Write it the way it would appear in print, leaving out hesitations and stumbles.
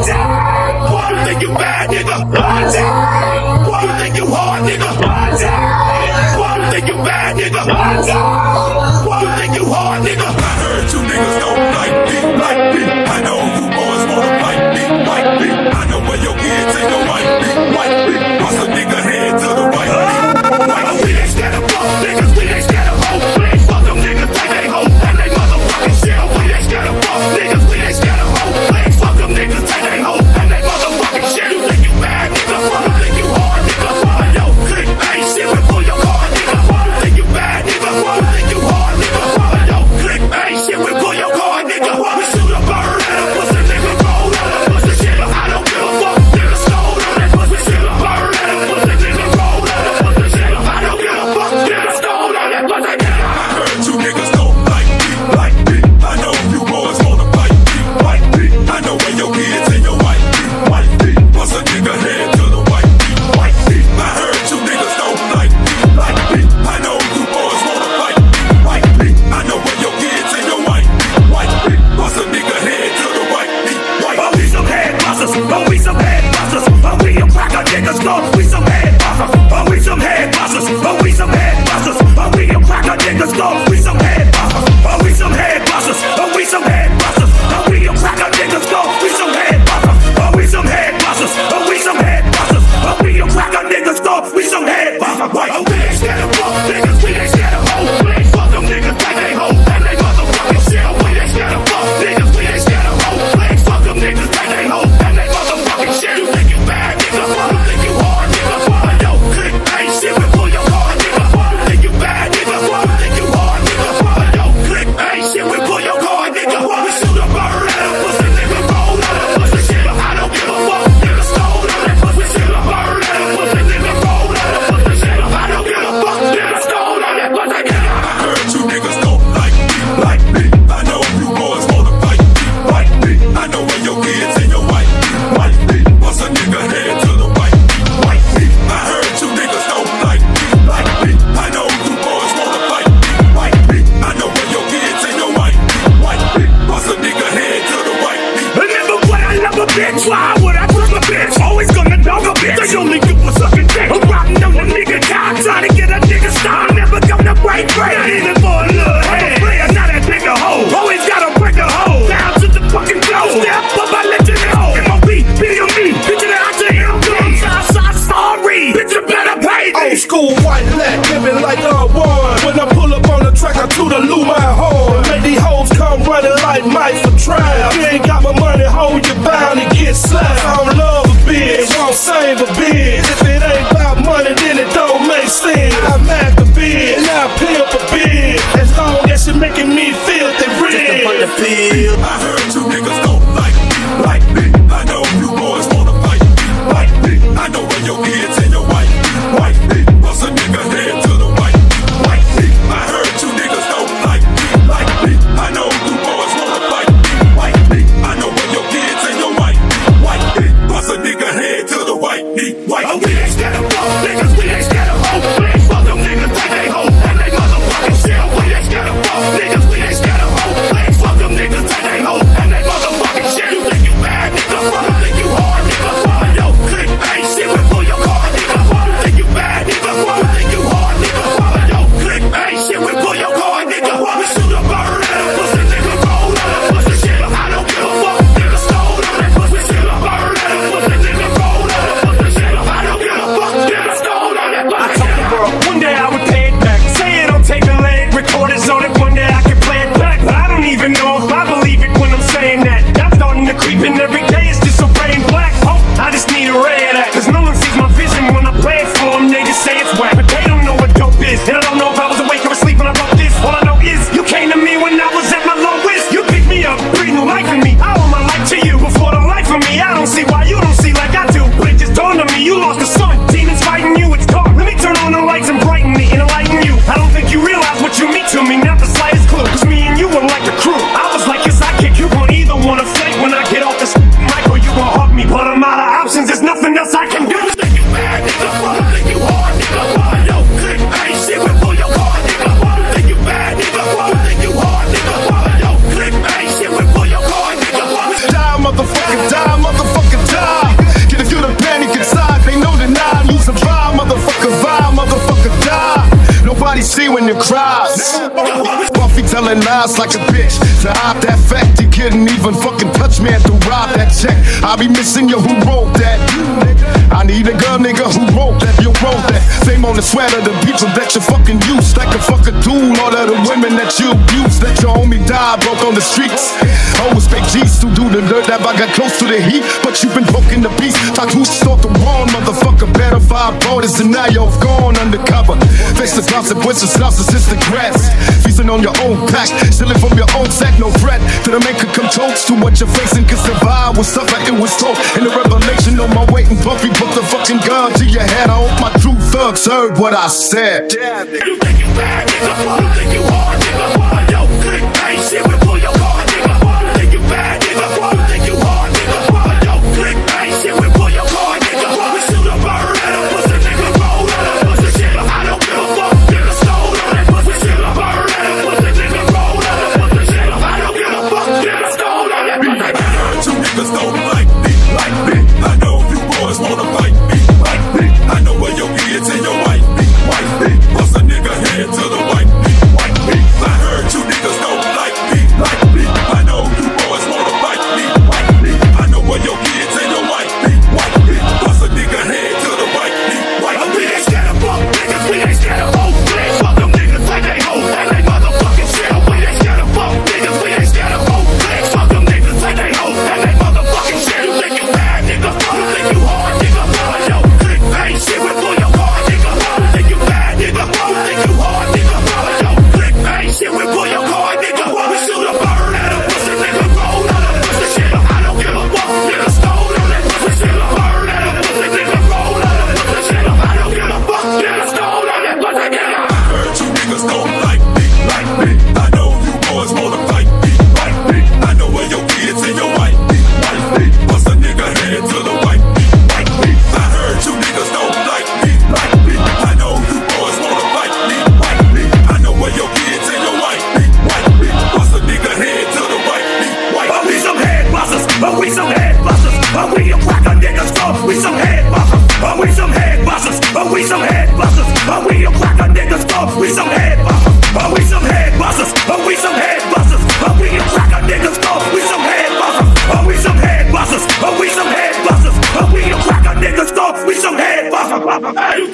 Why you think you bad, nigga? Why you think you hard, nigga? Why you think you bad, nigga? Why you think you hard, nigga? I heard you niggas don't like me. I know you boys wanna fight me. I know where your kids ain't gon' like me. Bust a nigga head to the right. We ain't scared of fuck niggas, we ain't scared of hoes. We ain't fuck them niggas like they hoes and they motherfucking shit. We ain't scared of fuck niggas, we ain't scared of hoes. We ain't fuck them niggas like they hoes and they motherfucking shit. You think you bad, nigga? You think you hard, nigga? Yo, click, ain't shit, we pull your card, nigga. You think you bad, nigga? You think you hard, nigga? Yo, click, ain't shit, we pull your card, nigga. We shoot a bird at a pussy, nigga, roll at a pussy, shit. I don't give a fuck, nigga, stole on that pussy, shit. A bird at a pussy, nigga, roll at a pussy, shit. I don't give a fuck, nigga, stole on that pussy, nigga. I heard you niggas don't like me. I know you boys wanna fight me. I know where your kids and your wife be. Bust a nigga head to the white be. I heard you niggas don't like me. I know you boys wanna fight me. I know where your kids and your wife be. Bust a nigga head to the white be. Oh, we some head busters. Oh, we some head busters. Oh, we a cracker niggas go. We some head busters. Oh, we some head busters. Oh, we some head busters. Oh, we a cracker niggas go. We some head busters. Oh, we some head busters. Oh, we some head busters. Oh, we a cracker niggas go. We some head busters. Oh, we some head busters. Oh, we some head busters. Oh, we a cracker niggas go. We some head busters. Oh, we ain't scared of fuck niggas. We ain't scared of hoes. We ain't fuck them niggas like they hoes and they motherfucking shit. We ain't scared of fuck niggas. We ain't scared of hoes. We ain't fuck them niggas like they hoes and they motherfucking shit. You think you bad, nigga? You think you hard, nigga? Yo, click, ain't shit, we pull your card, nigga. You think you bad, nigga? You think you hard, nigga? Yo, click, ain't shit, we pull your card, nigga. We shoot a bird at a pussy, nigga, roll at a pussy, shit. I don't give a fuck, nigga, stole on that pussy, shit. A bird at a pussy, nigga, roll at a pussy, shit. I don't give a fuck, nigga, stole on that pussy, nigga. I heard you niggas don't like me. I know you boys wanna fight me. I know where your kids and your wife be. Bust a nigga head to the white be. I heard you niggas don't like me. I know you boys wanna fight me. I know where your kids and your wife be. Bust a nigga head to the white be. Remember what I love a bitch? Why would I trust a bitch? Always gonna dog a bitch. They only do for sucking dick. I'm riding on the nigga top, trying to get a nigga stop. Never gonna break bread, even for a little head. I'm a player, not a nigga hoe. Always gotta break a hoe. Down to the fucking floor. Step up, I let you know. MOB, video me, bitch, that I to him. Sorry, bitch, you better pay me. Old school white lat, living like one. When I pull up on the track, I toot a loo my horn. Make these hoes come running like mice for trial. You ain't got my money, hoe, you bound to get slapped. I don't love a bitch, won't save a bitch. If it ain't about money, then it don't make sense. I mack a bitch, and I pimp a bitch. As long as she making me feel the rich. I heard you niggas don't like me. I know you boys wanna fight me. I know where your kids and your wife be. Bust a nigga head to the white be. I heard you niggas don't like me. I know you boys wanna fight me. I know where your kids and your wife be. Bust a nigga head to the white be. Oh, we ain't scared of fuck niggas. We ain't scared of hoes. We ain't fuck them niggas like they hoes and they motherfucking shit. We ain't scared of fuck niggas. We ain't scared of hoes. We ain't fuck them niggas like they hoes and they motherfucking shit. You think you bad, nigga? You think you hard, nigga? Yo, click, ain't shit, we pull your card, nigga. You think you bad, nigga? You think you hard, nigga? Yo, click, ain't shit, we pull your card, nigga. We shoot a bird at a pussy, nigga, roll at a pussy, shit. I don't give a fuck, nigga, stole on that pussy, shit. A bird at a pussy, nigga, roll at a pussy, shit. I don't give a fuck, nigga, stole on that pussy, shit. I told the world one day I would pay it back. Say it on tape and lay it, recorders on it. One day I can play it back, but I don't even know if I believe it when I'm saying that. I'm starting to creep in every day, it's just so plain black. Oh, I just need a ray of that, cause no one sees my vision when I play it for them. They just say it's whack, but they don't know what dope is. And I don't know if I was awake or asleep when I wrote this. All I know is you came to me when I was at my lowest. You picked me up, breathe new life in me. I owe my life to you before the life of me. I don't see why you don't see like I do, but it just dawned on me you lost the sun. Demons fighting you, it's dark. Let me turn on the lights and brighten me and enlighten you. I don't think you realize what you mean to me, not the slightest clue. Cause me and you were like a crew. I was like your sidekick, you gon' either wanna fight when I get off this. telling lies like a bitch. To hide that fact, you couldn't even fucking touch me and to rob that check. I be missing you, who wrote that? I need a girl, nigga, who wrote that? You wrote that. Fame on the sweater, the people that you fucking use. That can fuck a tool, all of the women that you abuse. That your homie died, broke on the streets. Always fake G's to do the dirt, that I got close to the heat. But you been broken the beast. Tattoos start the wrong, motherfucker. Better 5 borders and now you're gone undercover. Face the consequences, narcissistic grass. Feasting on your own pack, stealing from your own sack. No threat to the maker come close to what you're facing. Cause survive was suffer, it was told. In the revelation on my weight and puffy, put the fucking gun to your head. I hope my true thugs heard what I said. You think you bad, nigga? You think you hard, nigga? Yo, click, ain't shit, we pull your card, nigga. You think you bad, nigga? You think you hard, nigga? Yo, click, ain't shit, we pull your card, nigga. We shoot a bird at a pussy, nigga, roll at a pussy, shit. I don't give a fuck, nigga, stole on that pussy. Shoot a bird at a pussy, nigga, roll at a pussy, shit. I don't give a fuck, nigga, stole on that pussy. I heard you niggas don't like me, like me. I know you boys wanna fight me, like me. I know where your kids and your wife be, wife be. Bust a nigga head to the white me, white me. I heard you niggas don't like me, like me. I know you boys wanna fight me, like me. I know where your kids and your wife be, wife be. Bust a nigga head to the white me, white me. We ain't scared of fuck niggas, we ain't scared of hoes. Fuck them niggas like they hoes and they motherfucking shit. We ain't scared of fuck niggas, we ain't scared of hoes. Fuck them niggas like they hoes and they motherfucking shit. You think you bad, nigga? You think you hard, nigga? Yo, click, ain't shit, we pull your card, nigga. You think you bad, nigga? You think you hard, nigga? Yo, click, ain't shit, we pull your card, nigga. We shoot a bird at a pussy, nigga, roll at a pussy, shit. I don't give a fuck, nigga, stole on that pussy, shit. A bird at a pussy, nigga, roll at a pussy, shit. I don't give a fuck, nigga, stole on that pussy, nigga. I heard you niggas don't like me, like me. I know you boys wanna fight me, like me. I know where your kids and your wife be, wife be. Bust a nigga head to the white me, white me. I heard you niggas don't like me, like me. I know you boys wanna fight me, like me. I know where your kids and your wife be, wife be. Bust a nigga head to the white me, white me. But we some head busters, but we some head busters. But we a crack a nigga's skull, we some head busters. But we some head busters, but we some head busters. But we a crack a nigga's skull, we some head busters. But we some head busters, but we some head busters. But we a crack a nigga's skull, we some head busters. But we some head busters, but we some head busters. But we a crack a nigga's skull, we some head busters.